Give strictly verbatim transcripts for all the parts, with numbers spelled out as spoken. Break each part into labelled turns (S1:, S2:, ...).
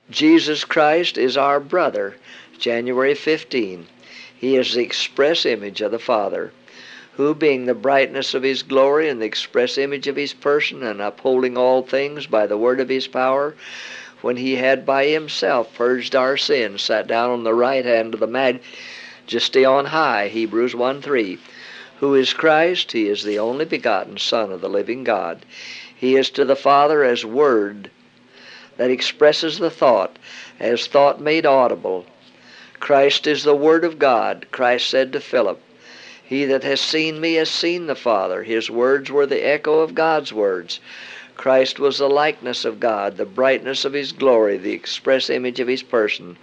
S1: Jesus Christ is our brother, January fifteenth. He is the express image of the Father, who, being the brightness of his glory and the express image of his person, and upholding all things by the word of his power, when he had by himself purged our sins, sat down on the right hand of the Majesty on high, Hebrews one three. Who is Christ? He is the only begotten Son of the living God. He is to the Father as Word that expresses the thought, as thought made audible. Christ is the Word of God. Christ said to Philip, "He that has seen me has seen the Father." His words were the echo of God's words. Christ was the likeness of God, the brightness of his glory, the express image of his person.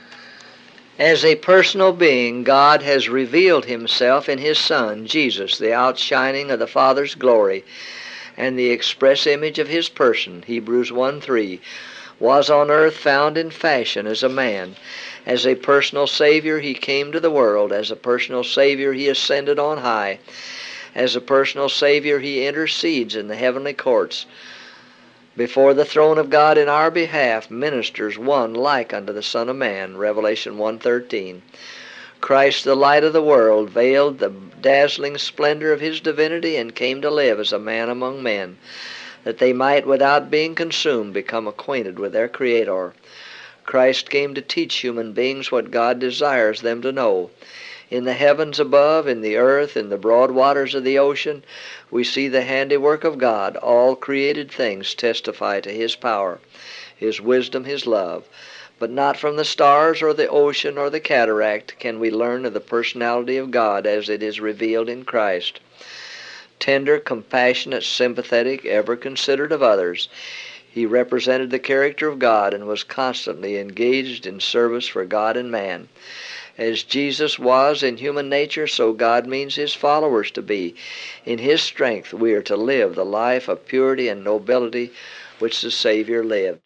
S1: As a personal being, God has revealed himself in his Son, Jesus, the outshining of the Father's glory, and the express image of his person, Hebrews one three, was on earth found in fashion as a man. As a personal Savior he came to the world. As a personal Savior he ascended on high. As a personal Savior he intercedes in the heavenly courts. Before the throne of God in our behalf ministers one like unto the Son of Man, Revelation one thirteen. Christ, the light of the world, veiled the dazzling splendor of his divinity and came to live as a man among men, that they might, without being consumed, become acquainted with their Creator. Christ came to teach human beings what God desires them to know. In the heavens above, in the earth, in the broad waters of the ocean, we see the handiwork of God. All created things testify to his power, his wisdom, his love. But not from the stars or the ocean or the cataract can we learn of the personality of God as it is revealed in Christ. Tender, compassionate, sympathetic, ever considerate of others, he represented the character of God and was constantly engaged in service for God and man. As Jesus was in human nature, so God means his followers to be. In his strength we are to live the life of purity and nobility which the Savior lived.